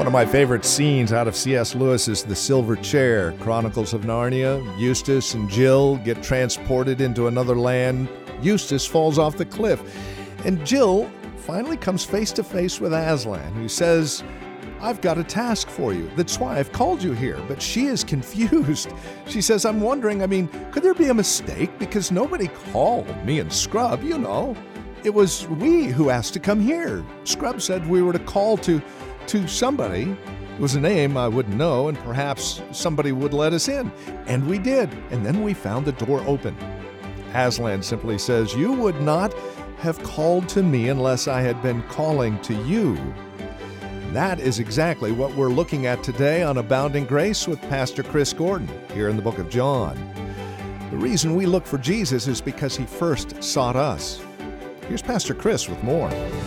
One of my favorite scenes out of C.S. Lewis's The Silver Chair, Chronicles of Narnia. Eustace and Jill get transported into another land. Eustace falls off the cliff, and Jill finally comes face to face with Aslan, who says, "I've got a task for you. That's why I've called you here." But she is confused. She says, "I'm wondering, could there be a mistake? Because nobody called me and Scrub, you know. It was we who asked to come here. Scrub said we were to call to somebody. It was a name I wouldn't know, and perhaps somebody would let us in. And we did. And then we found the door open." Aslan simply says, "You would not have called to me unless I had been calling to you." That is exactly what we're looking at today on Abounding Grace with Pastor Chris Gordon here in the book of John. The reason we look for Jesus is because he first sought us. Here's Pastor Chris with more.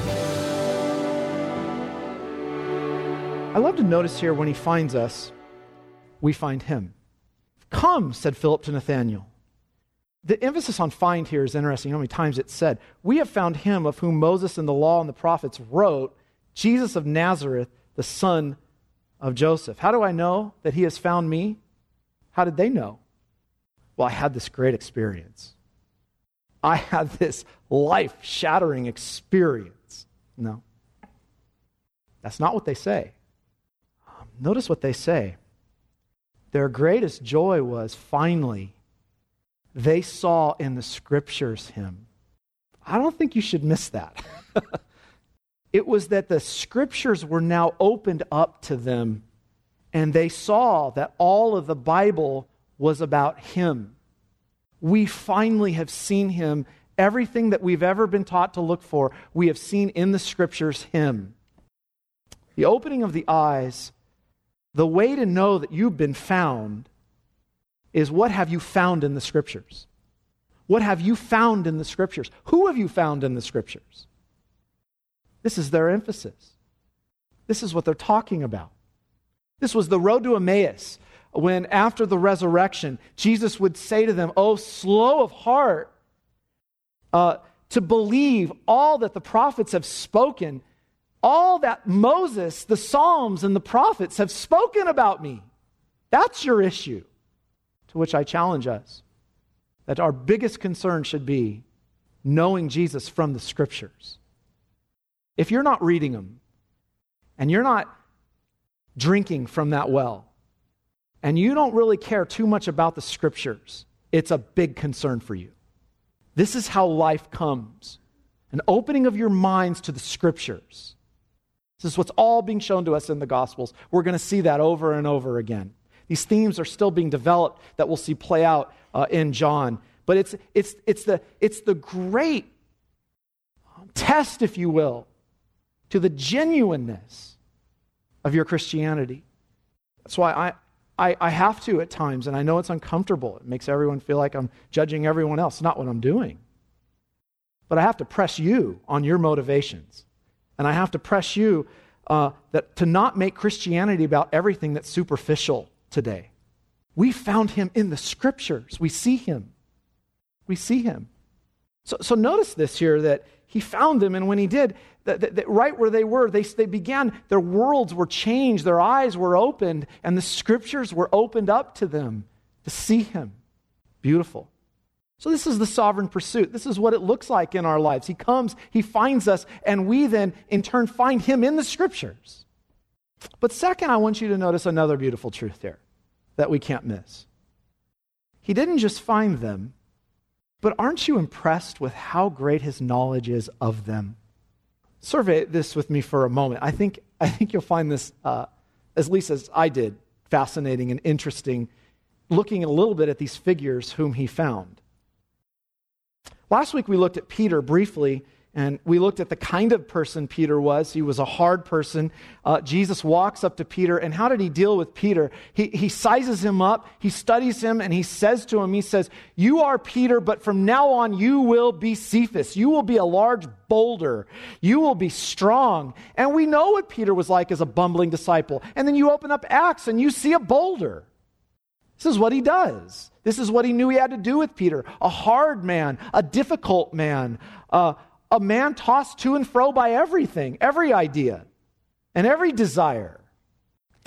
I love to notice here when he finds us, we find him. "Come," said Philip to Nathanael. The emphasis on find here is interesting. How many times it's said, "We have found him of whom Moses and the law and the prophets wrote, Jesus of Nazareth, the son of Joseph." How do I know that he has found me? How did they know? Well, I had this great experience. I had this life-shattering experience. No. That's not what they say. Notice what they say. Their greatest joy was, finally, they saw in the Scriptures him. I don't think you should miss that. It was that the Scriptures were now opened up to them, and they saw that all of the Bible was about him. We finally have seen him. Everything that we've ever been taught to look for, we have seen in the Scriptures him. The opening of the eyes, the way to know that you've been found is, what have you found in the Scriptures? What have you found in the Scriptures? Who have you found in the Scriptures? This is their emphasis. This is what they're talking about. This was the road to Emmaus, when after the resurrection, Jesus would say to them, "Oh, slow of heart to believe all that the prophets have spoken, all that Moses, the Psalms, and the prophets have spoken about me." That's your issue. To which I challenge us that our biggest concern should be knowing Jesus from the Scriptures. If you're not reading them, and you're not drinking from that well, and you don't really care too much about the Scriptures, it's a big concern for you. This is how life comes. An opening of your minds to the Scriptures. This is what's all being shown to us in the Gospels. We're going to see that over and over again. These themes are still being developed that we'll see play out in John. But it's the great test, if you will, to the genuineness of your Christianity. That's why I have to at times, and I know it's uncomfortable. It makes everyone feel like I'm judging everyone else. It's not what I'm doing. But I have to press you on your motivations. And I have to press you that to not make Christianity about everything that's superficial today. We found him in the Scriptures. We see him. We see him. So notice this here, that he found them, and when he did, that right where they were, they began, their worlds were changed, their eyes were opened, and the Scriptures were opened up to them to see him. Beautiful. So this is the sovereign pursuit. This is what it looks like in our lives. He comes, he finds us, and we then in turn find him in the Scriptures. But second, I want you to notice another beautiful truth here that we can't miss. He didn't just find them, but aren't you impressed with how great his knowledge is of them? Survey this with me for a moment. I think you'll find this, at least as I did, fascinating and interesting, looking a little bit at these figures whom he found. Last week we looked at Peter briefly, and we looked at the kind of person Peter was. He was a hard person. Jesus walks up to Peter, and how did he deal with Peter? He sizes him up, he studies him, and he says to him, he says, "You are Peter, but from now on you will be Cephas. You will be a large boulder. You will be strong." And we know what Peter was like as a bumbling disciple. And then you open up Acts, and you see a boulder. This is what he does. This is what he knew he had to do with Peter. A hard man, a difficult man, a man tossed to and fro by everything, every idea, and every desire.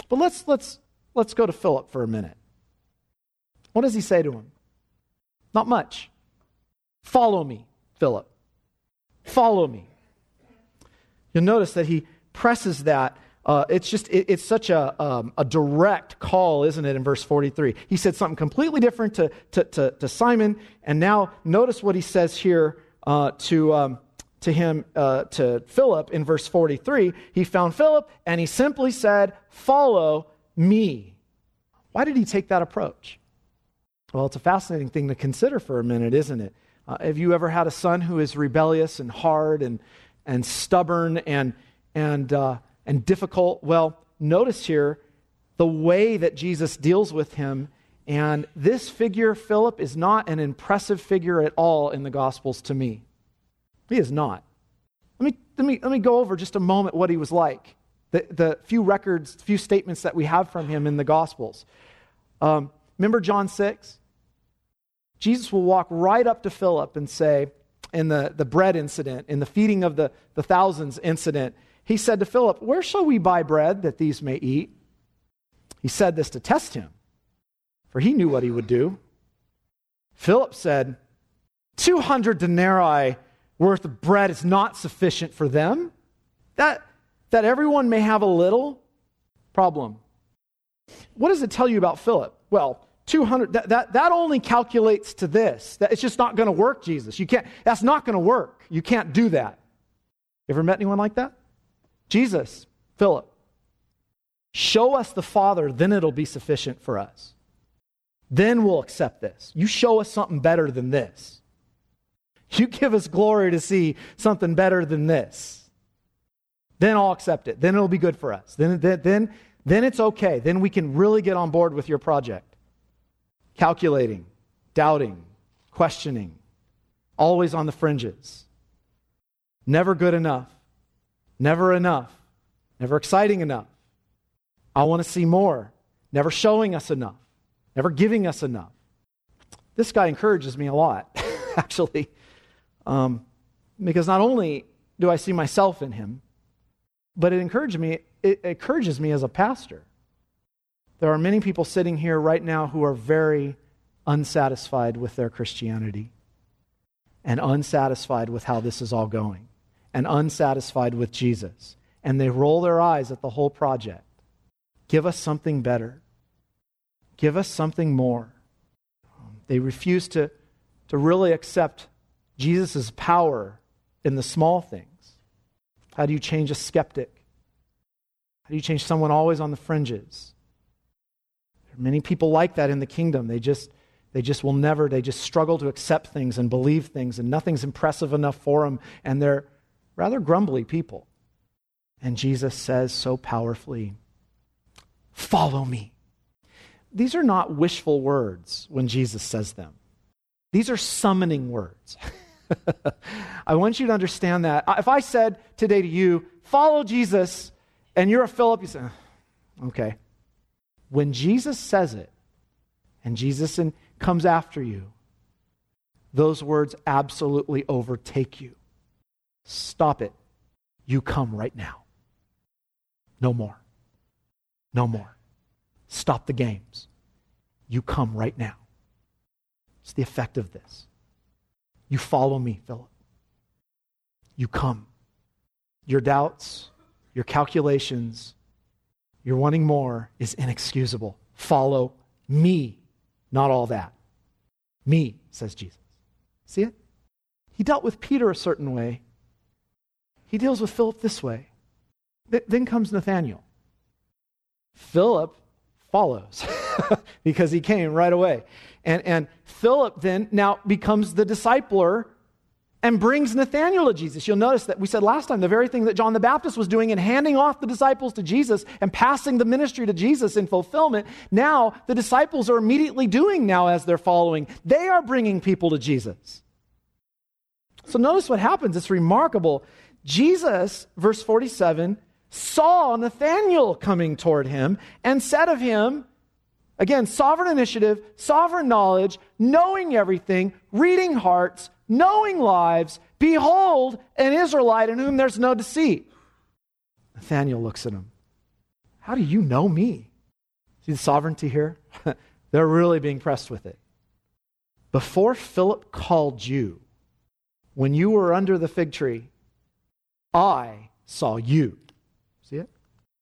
But let's go to Philip for a minute. What does he say to him? Not much. Follow me, Philip. Follow me. You'll notice that he presses that. It's such a direct call, isn't it, in verse 43? He said something completely different to Simon, and now notice what he says here to Philip in verse 43. He found Philip, and he simply said, follow me. Why did he take that approach? Well, it's a fascinating thing to consider for a minute, isn't it? Have you ever had a son who is rebellious and hard and stubborn and difficult? Well, notice here the way that Jesus deals with him. And this figure, Philip, is not an impressive figure at all in the Gospels to me. He is not. Let me go over just a moment what he was like. The few statements that we have from him in the Gospels. Remember John 6? Jesus will walk right up to Philip and say, in the bread incident, in the feeding of the thousands incident, he said to Philip, where shall we buy bread that these may eat? He said this to test him, for he knew what he would do. Philip said, 200 denarii worth of bread is not sufficient for them. That everyone may have a little. Problem. What does it tell you about Philip? Well, 200, that only calculates to this. That it's just not going to work, Jesus. That's not going to work. You can't do that. Ever met anyone like that? Jesus, Philip, show us the Father, then it'll be sufficient for us. Then we'll accept this. You show us something better than this. You give us glory to see something better than this. Then I'll accept it. Then it'll be good for us. Then it's okay. Then we can really get on board with your project. Calculating, doubting, questioning, always on the fringes. Never good enough. Never enough. Never exciting enough. I want to see more. Never showing us enough. Never giving us enough. This guy encourages me a lot, actually. Because not only do I see myself in him, but it encourages me as a pastor. There are many people sitting here right now who are very unsatisfied with their Christianity and unsatisfied with how this is all going and unsatisfied with Jesus. And they roll their eyes at the whole project. Give us something better. Give us something more. They refuse to really accept Jesus' power in the small things. How do you change a skeptic? How do you change someone always on the fringes? Many people like that in the kingdom. They just struggle to accept things and believe things, and nothing's impressive enough for them, and they're rather grumbly people. And Jesus says so powerfully, follow me. These are not wishful words when Jesus says them. These are summoning words. I want you to understand that. If I said today to you, follow Jesus, and you're a Philip, you say, okay. When Jesus says it, and Jesus comes after you, those words absolutely overtake you. Stop it. You come right now. No more. No more. Stop the games. You come right now. It's the effect of this. You follow me, Philip. You come. Your doubts, your calculations, your wanting more is inexcusable. Follow me, not all that. Me, says Jesus. See it? He dealt with Peter a certain way. He deals with Philip this way. Then comes Nathanael. Philip follows because he came right away. And Philip then now becomes the discipler and brings Nathanael to Jesus. You'll notice that we said last time the very thing that John the Baptist was doing in handing off the disciples to Jesus and passing the ministry to Jesus in fulfillment, now the disciples are immediately doing now as they're following. They are bringing people to Jesus. So notice what happens. It's remarkable. Jesus, verse 47, saw Nathanael coming toward him and said of him, again, sovereign initiative, sovereign knowledge, knowing everything, reading hearts, knowing lives, behold, an Israelite in whom there's no deceit. Nathanael looks at him. How do you know me? See the sovereignty here? They're really being pressed with it. Before Philip called you, when you were under the fig tree, I saw you. See it?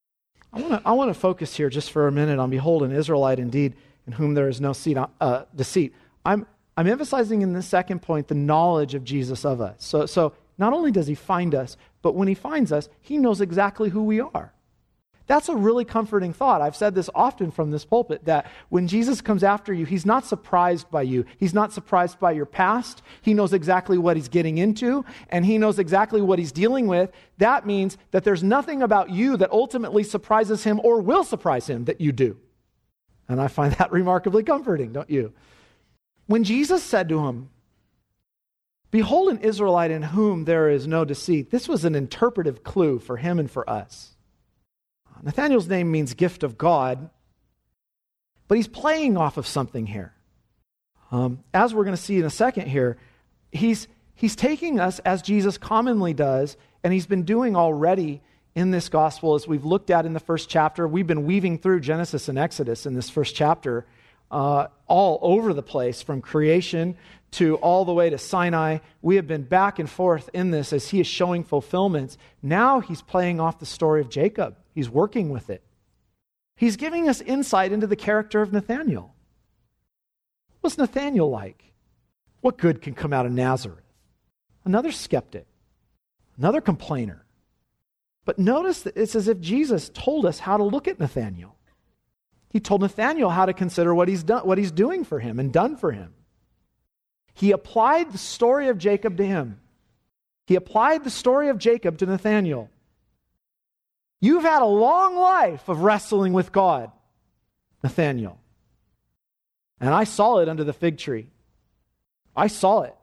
I want to focus here just for a minute on, behold, an Israelite indeed, in whom there is no deceit. I'm emphasizing in this second point the knowledge of Jesus of us. So not only does he find us, but when he finds us, he knows exactly who we are. That's a really comforting thought. I've said this often from this pulpit, that when Jesus comes after you, he's not surprised by you. He's not surprised by your past. He knows exactly what he's getting into, and he knows exactly what he's dealing with. That means that there's nothing about you that ultimately surprises him or will surprise him that you do. And I find that remarkably comforting, don't you? When Jesus said to him, behold an Israelite in whom there is no deceit, this was an interpretive clue for him and for us. Nathanael's name means gift of God, but he's playing off of something here. As we're going to see in a second here, he's taking us as Jesus commonly does, and he's been doing already in this gospel as we've looked at in the first chapter. We've been weaving through Genesis and Exodus in this first chapter, all over the place, from creation to all the way to Sinai. We have been back and forth in this as he is showing fulfillments. Now he's playing off the story of Jacob. He's working with it. He's giving us insight into the character of Nathanael. What's Nathanael like? What good can come out of Nazareth? Another skeptic, another complainer. But notice that it's as if Jesus told us how to look at Nathanael. He told Nathanael how to consider what he's done, what he's doing for him and done for him. He applied the story of Jacob to him. He applied the story of Jacob to Nathanael. You've had a long life of wrestling with God, Nathanael. And I saw it under the fig tree. I saw it.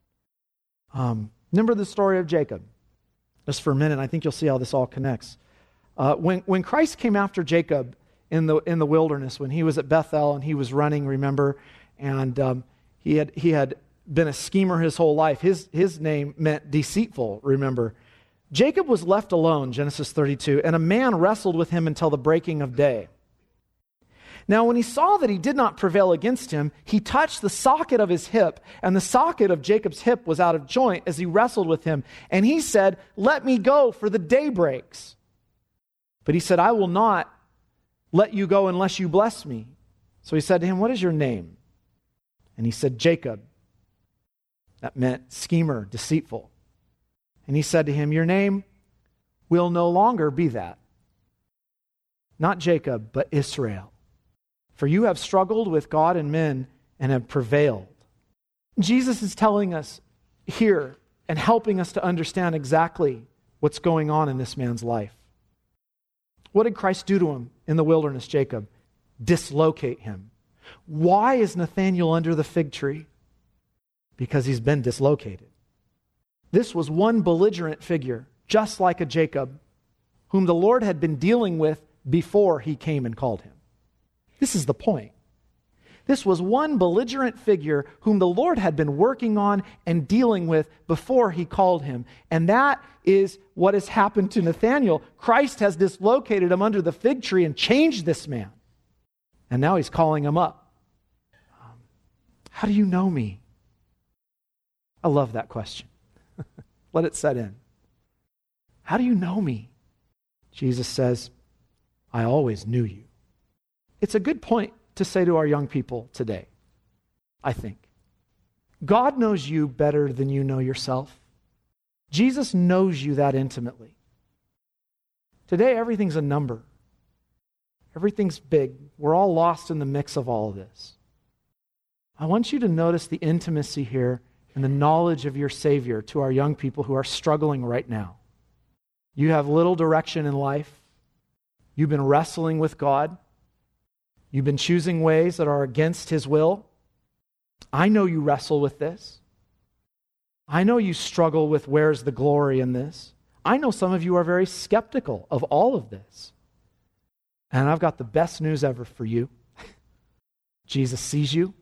Remember the story of Jacob? Just for a minute, I think you'll see how this all connects. When Christ came after Jacob in the wilderness, when he was at Bethel and he was running, remember, and he had been a schemer his whole life. His name meant deceitful, remember. Jacob was left alone, Genesis 32, and a man wrestled with him until the breaking of day. Now, when he saw that he did not prevail against him, he touched the socket of his hip, and the socket of Jacob's hip was out of joint as he wrestled with him. And he said, let me go, for the day breaks. But he said, I will not let you go unless you bless me. So he said to him, what is your name? And he said, Jacob. That meant schemer, deceitful. And he said to him, your name will no longer be that. Not Jacob, but Israel. For you have struggled with God and men and have prevailed. Jesus is telling us here and helping us to understand exactly what's going on in this man's life. What did Christ do to him in the wilderness, Jacob? Dislocate him. Why is Nathanael under the fig tree? Because he's been dislocated. This was one belligerent figure, just like a Jacob, whom the Lord had been dealing with before he came and called him. This is the point. This was one belligerent figure whom the Lord had been working on and dealing with before he called him. And that is what has happened to Nathanael. Christ has dislocated him under the fig tree and changed this man. And now he's calling him up. How do you know me? I love that question. Let it set in. How do you know me? Jesus says, I always knew you. It's a good point to say to our young people today, I think. God knows you better than you know yourself. Jesus knows you that intimately. Today, everything's a number. Everything's big. We're all lost in the mix of all of this. I want you to notice the intimacy here and the knowledge of your Savior to our young people who are struggling right now. You have little direction in life. You've been wrestling with God. You've been choosing ways that are against His will. I know you wrestle with this. I know you struggle with where's the glory in this. I know some of you are very skeptical of all of this. And I've got the best news ever for you. Jesus sees you.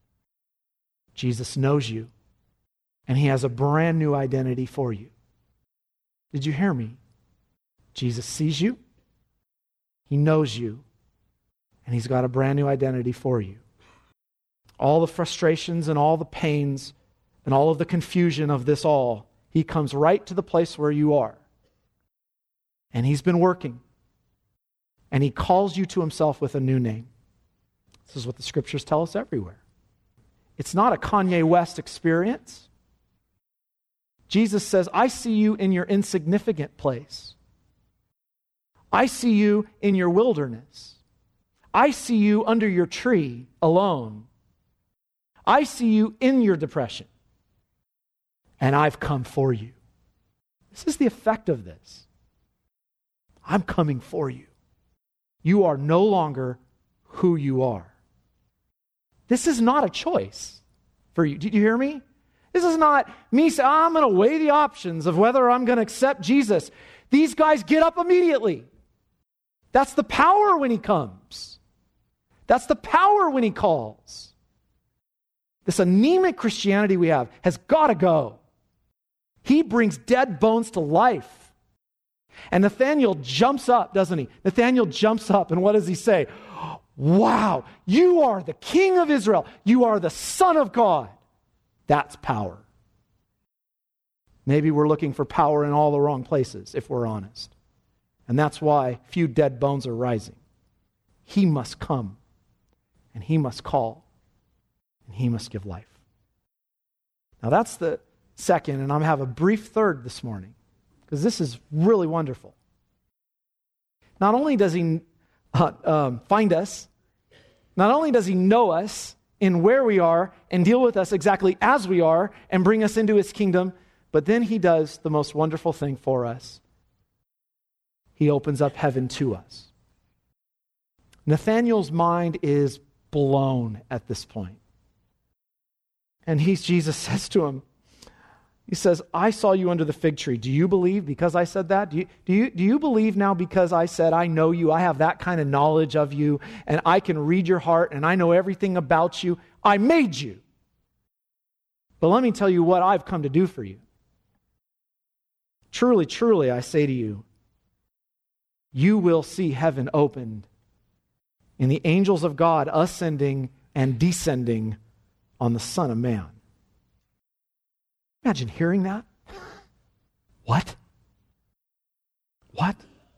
Jesus knows you. And He has a brand new identity for you. Did you hear me? Jesus sees you. He knows you, and He's got a brand new identity for you. All the frustrations and all the pains and all of the confusion of this all, He comes right to the place where you are. And He's been working. And He calls you to Himself with a new name. This is what the Scriptures tell us everywhere. It's not a Kanye West experience. Jesus says, I see you in your insignificant place. I see you in your wilderness. I see you under your tree alone. I see you in your depression. And I've come for you. This is the effect of this. I'm coming for you. You are no longer who you are. This is not a choice for you. Did you hear me? This is not me saying, I'm going to weigh the options of whether I'm going to accept Jesus. These guys get up immediately. That's the power when He comes. That's the power when He calls. This anemic Christianity we have has got to go. He brings dead bones to life. And Nathanael jumps up, doesn't he? Nathanael jumps up, and what does he say? Wow, you are the King of Israel. You are the Son of God. That's power. Maybe we're looking for power in all the wrong places, if we're honest. And that's why few dead bones are rising. He must come, and He must call, and He must give life. Now that's the second, and I'm going to have a brief third this morning, because this is really wonderful. Not only does He find us, not only does He know us in where we are and deal with us exactly as we are and bring us into His kingdom, but then He does the most wonderful thing for us. He opens up heaven to us. Nathanael's mind is blown at this point. And Jesus says to him, He says, I saw you under the fig tree. Do you believe because I said that? Do you believe now because I said, I know you, I have that kind of knowledge of you, and I can read your heart, and I know everything about you. I made you. But let me tell you what I've come to do for you. Truly, truly, I say to you, you will see heaven opened and the angels of God ascending and descending on the Son of Man. Imagine hearing that. What? What?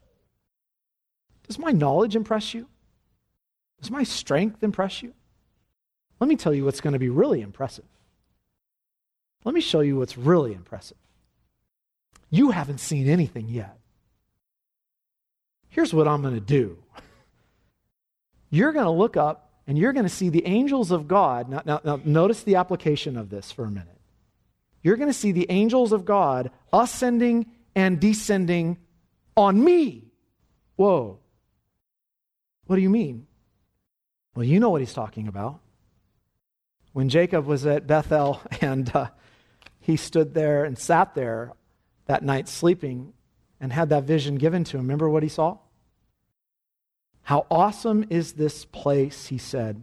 Does my knowledge impress you? Does my strength impress you? Let me tell you what's going to be really impressive. Let me show you what's really impressive. You haven't seen anything yet. Here's what I'm going to do. You're going to look up and you're going to see the angels of God. Now, notice the application of this for a minute. You're going to see the angels of God ascending and descending on me. Whoa. What do you mean? Well, you know what He's talking about. When Jacob was at Bethel and he stood there and sat there that night sleeping and had that vision given to him, remember what he saw? How awesome is this place, he said.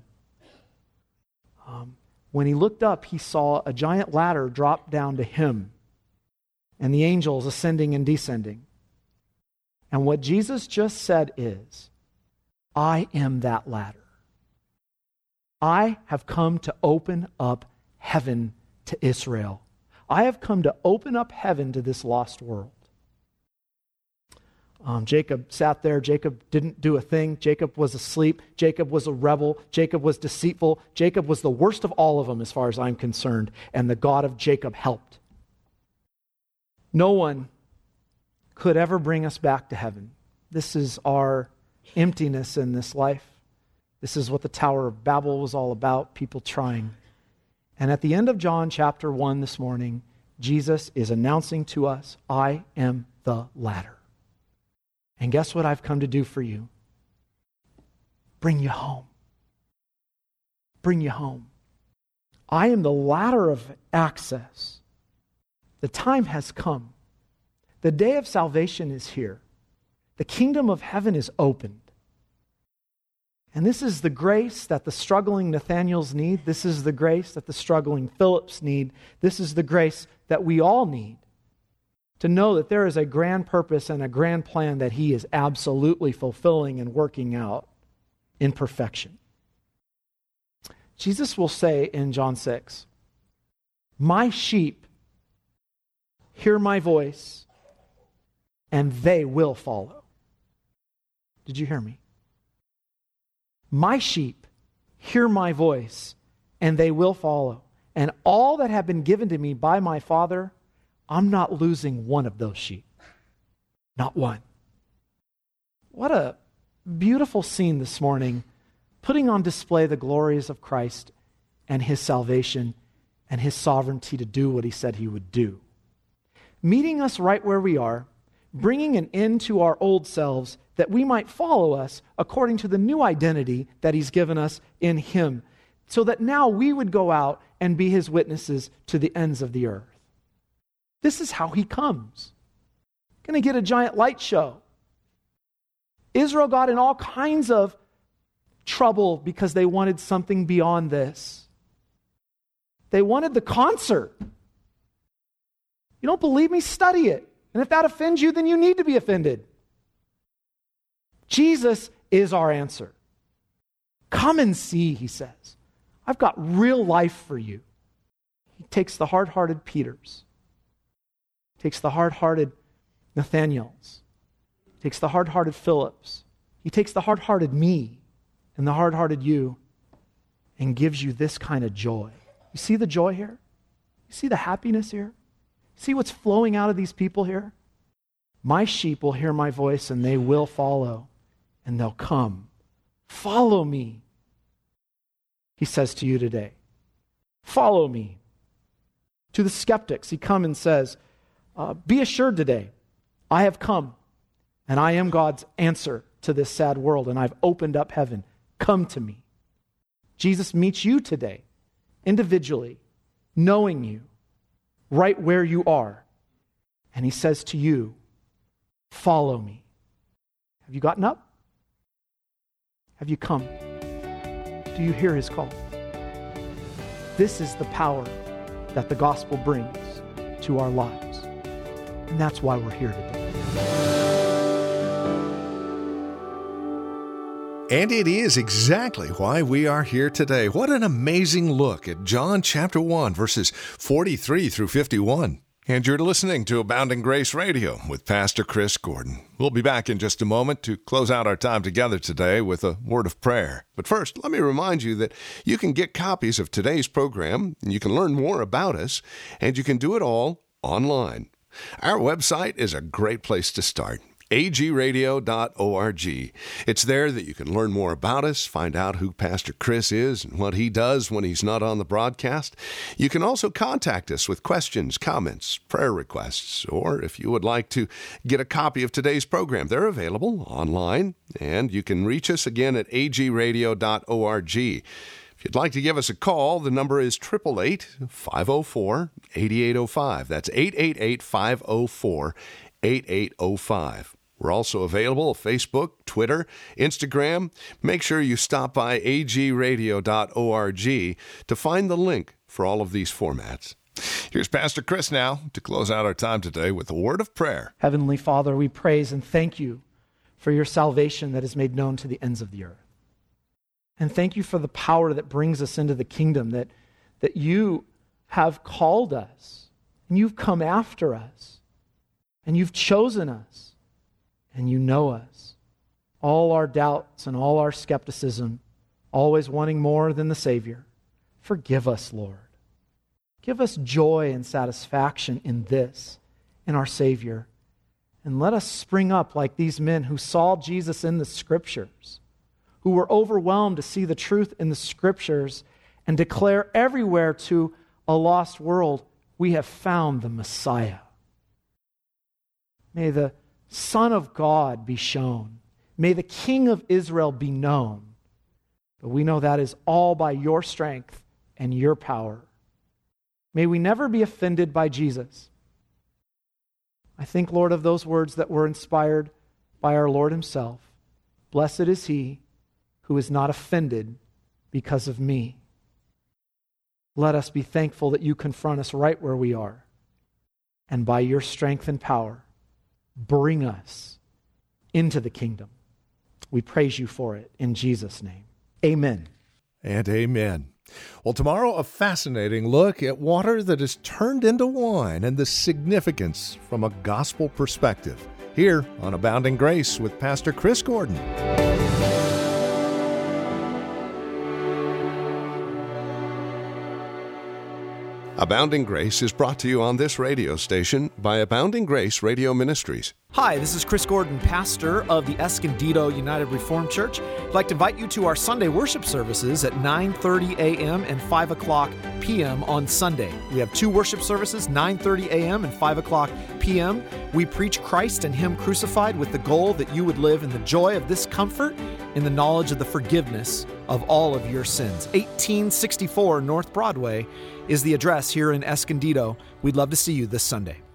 When he looked up, he saw a giant ladder drop down to him and the angels ascending and descending. And what Jesus just said is, I am that ladder. I have come to open up heaven to Israel. I have come to open up heaven to this lost world. Jacob sat there. Jacob didn't do a thing. Jacob was asleep. Jacob was a rebel. Jacob was deceitful. Jacob was the worst of all of them as far as I'm concerned. And the God of Jacob helped. No one could ever bring us back to heaven. This is our emptiness in this life. This is what the Tower of Babel was all about, people trying. And at the end of John chapter 1 this morning, Jesus is announcing to us, I am the ladder. And guess what I've come to do for you? Bring you home. Bring you home. I am the ladder of access. The time has come. The day of salvation is here. The kingdom of heaven is opened. And this is the grace that the struggling Nathanaels need. This is the grace that the struggling Philips need. This is the grace that we all need. to know that there is a grand purpose and a grand plan that he is absolutely fulfilling and working out in perfection. Jesus will say in John 6, "My sheep hear my voice, and they will follow." Did you hear me? My sheep hear my voice, and they will follow. And all that have been given to me by my Father, I'm not losing one of those sheep. Not one. What a beautiful scene this morning, putting on display the glories of Christ and his salvation and his sovereignty to do what he said he would do. Meeting us right where we are, bringing an end to our old selves that we might follow us according to the new identity that he's given us in him, so that now we would go out and be his witnesses to the ends of the earth. This is how he comes. Going to get a giant light show. Israel got in all kinds of trouble because they wanted something beyond this. They wanted the concert. You don't believe me? Study it. And if that offends you, then you need to be offended. Jesus is our answer. Come and see, he says. I've got real life for you. He takes the hard-hearted Peters, takes the hard-hearted Nathaniels, takes the hard-hearted Phillips. He takes the hard-hearted me and the hard-hearted you and gives you this kind of joy. You see the joy here? You see the happiness here? See what's flowing out of these people here? My sheep will hear my voice and they will follow and they'll come. Follow me, he says to you today. Follow me. To the skeptics, he comes and says, be assured today, I have come and I am God's answer to this sad world and I've opened up heaven. Come to me. Jesus meets you today, individually, knowing you, right where you are. And he says to you, follow me. Have you gotten up? Have you come? Do you hear his call? This is the power that the gospel brings to our lives. And that's why we're here today. And it is exactly why we are here today. What an amazing look at John chapter 1, verses 43 through 51. And you're listening to Abounding Grace Radio with Pastor Chris Gordon. We'll be back in just a moment to close out our time together today with a word of prayer. But first, let me remind you that you can get copies of today's program, and you can learn more about us, and you can do it all online. Our website is a great place to start. agradio.org. It's there that you can learn more about us, find out who Pastor Chris is and what he does when he's not on the broadcast. You can also contact us with questions, comments, prayer requests, or if you would like to get a copy of today's program, they're available online, and you can reach us again at agradio.org. If you'd like to give us a call, the number is 888-504-8805. That's 888-504-8805. We're also available on Facebook, Twitter, Instagram. Make sure you stop by agradio.org to find the link for all of these formats. Here's Pastor Chris now to close out our time today with a word of prayer. Heavenly Father, we praise and thank you for your salvation that is made known to the ends of the earth. And thank you for the power that brings us into the kingdom, that you have called us, and you've come after us, and you've chosen us. And you know us, all our doubts and all our skepticism, always wanting more than the Savior. Forgive us, Lord. Give us joy and satisfaction in this, in our Savior. And let us spring up like these men who saw Jesus in the Scriptures, who were overwhelmed to see the truth in the Scriptures and declare everywhere to a lost world, we have found the Messiah. May the Son of God be shown. May the King of Israel be known. But we know that is all by your strength and your power. May we never be offended by Jesus. I think, Lord, of those words that were inspired by our Lord himself. Blessed is he who is not offended because of me. Let us be thankful that you confront us right where we are. and by your strength and power, bring us into the kingdom. We praise you for it in Jesus' name. Amen. And amen. Well, tomorrow, a fascinating look at water that is turned into wine and the significance from a gospel perspective. Here on Abounding Grace with Pastor Chris Gordon. Abounding Grace is brought to you on this radio station by Abounding Grace Radio Ministries. Hi, this is Chris Gordon, pastor of the Escondido United Reformed Church. I'd like to invite you to our Sunday worship services at 9:30 a.m. and 5 o'clock p.m. on Sunday. We have two worship services, 9:30 a.m. and 5 o'clock p.m. We preach Christ and Him crucified with the goal that you would live in the joy of this comfort, in the knowledge of the forgiveness of all of your sins. 1864 North Broadway is the address here in Escondido. We'd love to see you this Sunday.